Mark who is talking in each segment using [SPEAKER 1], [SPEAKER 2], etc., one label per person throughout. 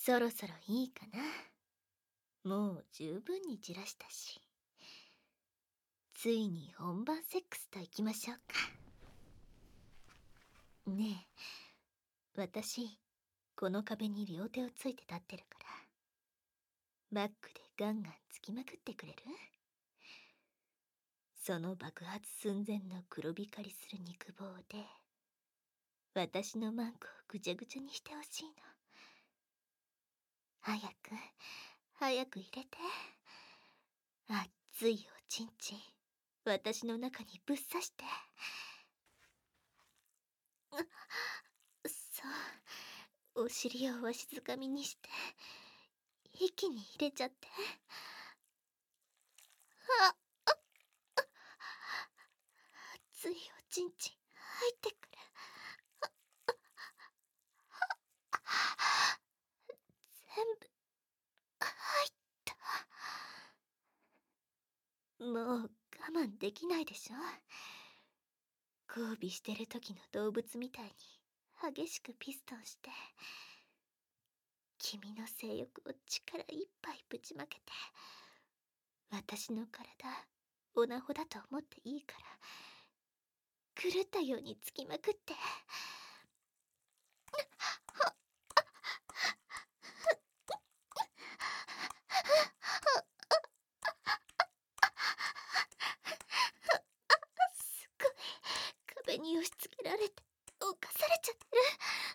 [SPEAKER 1] そろそろいいかな。もう十分にじらしたし。ついに本番セックスといきましょうか。ねえ、私、この壁に両手をついて立ってるから、バックでガンガンつきまくってくれる？その爆発寸前の黒光りする肉棒で、私のマンコをぐちゃぐちゃにしてほしいの。早く、早く入れて。熱いおちんちん、私の中にぶっ刺して。そう、お尻をわしづかみにして、一気に入れちゃって。あ、熱いおちんちん入ってくる。全部入った。もう我慢できないでしょ。交尾してる時の動物みたいに激しくピストンして、君の性欲を力いっぱいぶちまけて、私の体オナホだと思っていいから、狂ったようにつきまくって。すっごい壁に押し付けられて犯されちゃってる。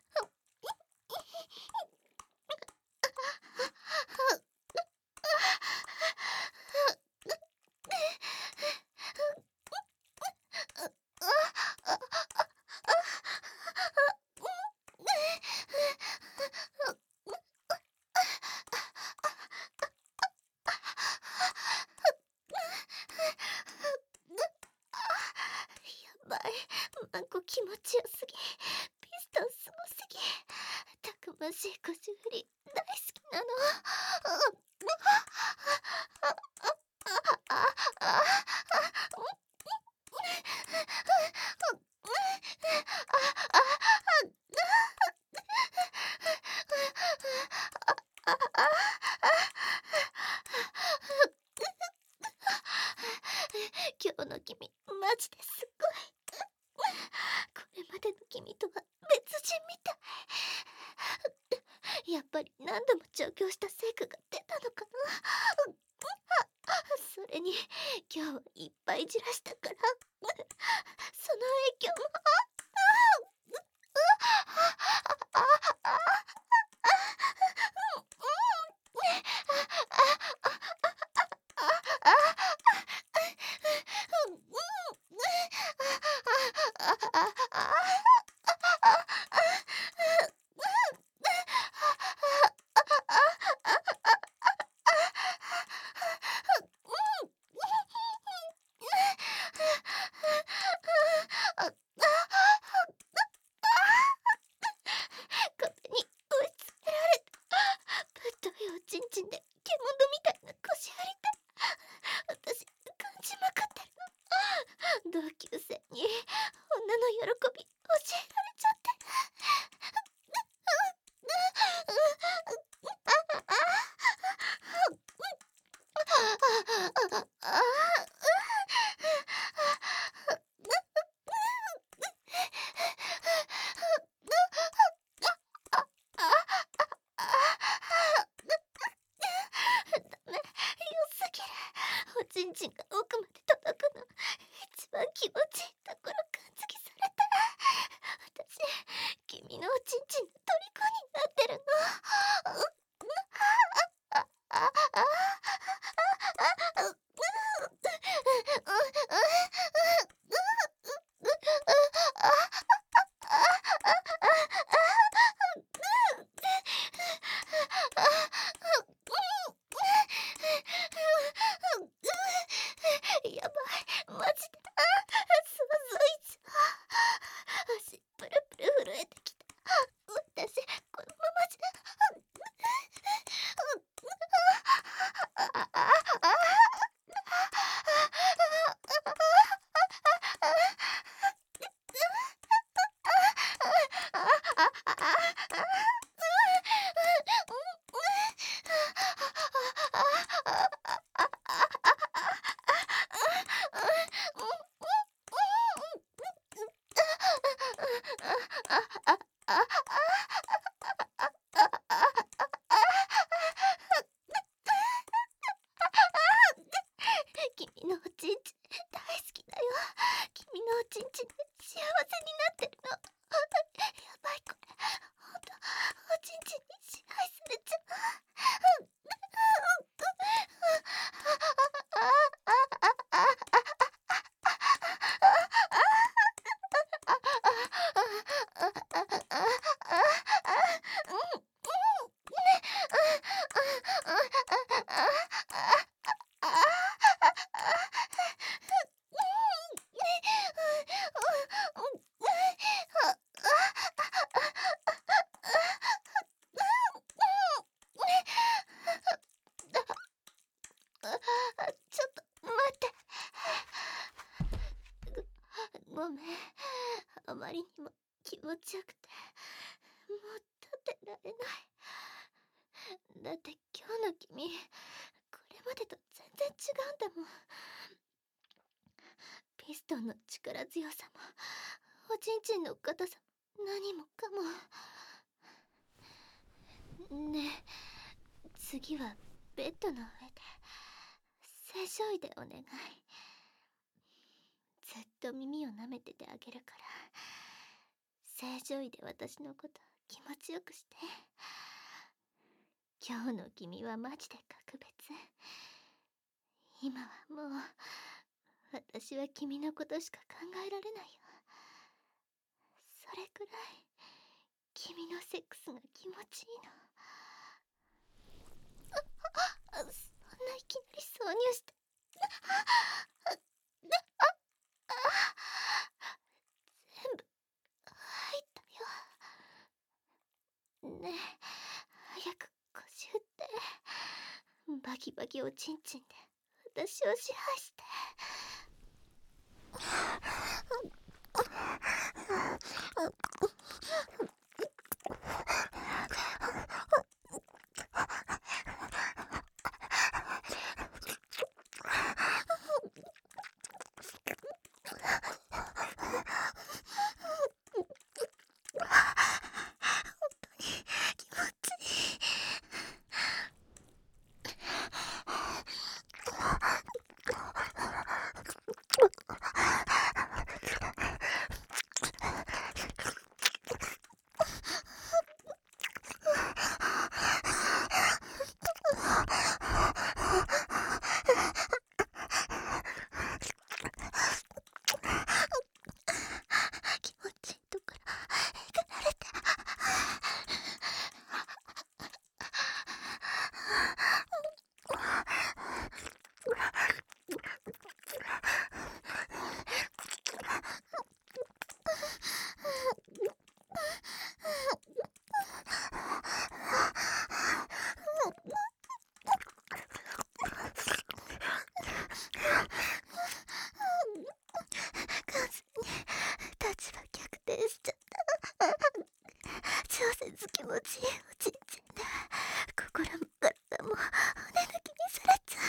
[SPEAKER 1] やばい、マンコ気持ちよすぎ、ピストンすごすぎ、たくましい腰振り大好きなの。今日の君マジですごい。これまでの君とは別人みたい。やっぱり何度も調教した成果が出たのかな。それに今日はいっぱいじらしたから、その影響も。壁に追いつけられた。ぶっといおちんちんで獣みたいな腰張りで、私感じまくってるの。同級生に女の喜び教えられちゃって。ダメ、良すぎる。おちんちんが奥まで届くの、一番気持ちいいところ感づきされた。私、君のおちんちんの虜になってるの。やばい、マジで。想像以上。足プルプル震えてきた。私このままじゃ。 りにも気持ちよくて、もう立ってられない。だって今日の君、これまでと全然違うんだもん。ピストンの力強さも、おちんちんの硬さも、何もかも。ねえ、次はベッドの上で正常位でお願い。ずっと耳を舐めててあげるから、正常位で私のこと気持ちよくして。今日の君はマジで格別。今はもう私は君のことしか考えられないよ。それくらい君のセックスが気持ちいいの。そんないきなり挿入して。全部入ったよ。ねえ、早く腰振って、バキバキおちんちんで私を支配して。気持ちいいところが慣れて。完全に立場逆転しちゃった。超絶気持ちいいおちんちんで、心も体も骨抜きにされちゃ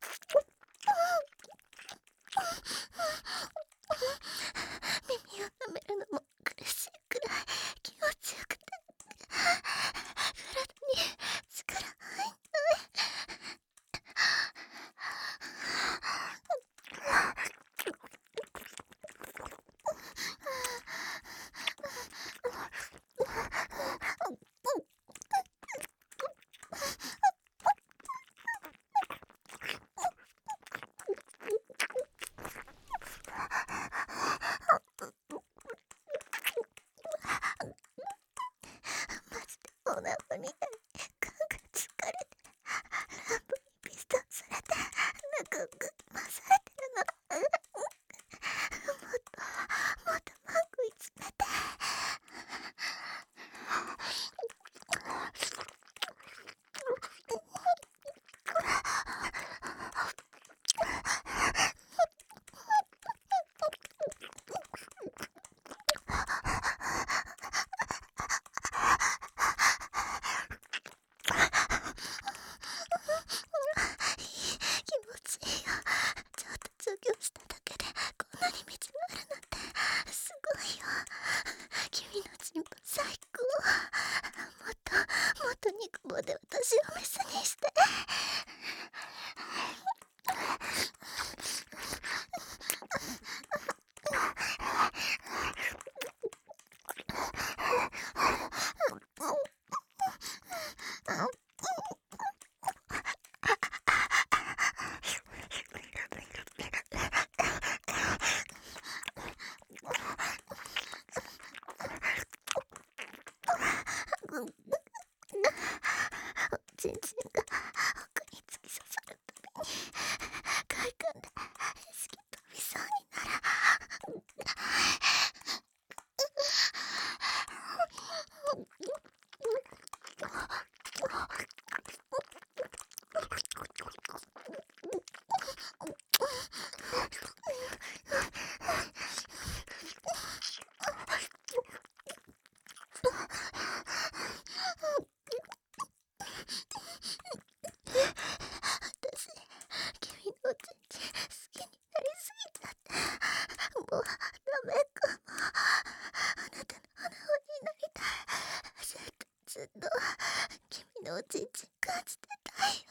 [SPEAKER 1] う。耳を舐ちんちん感じてたいよ。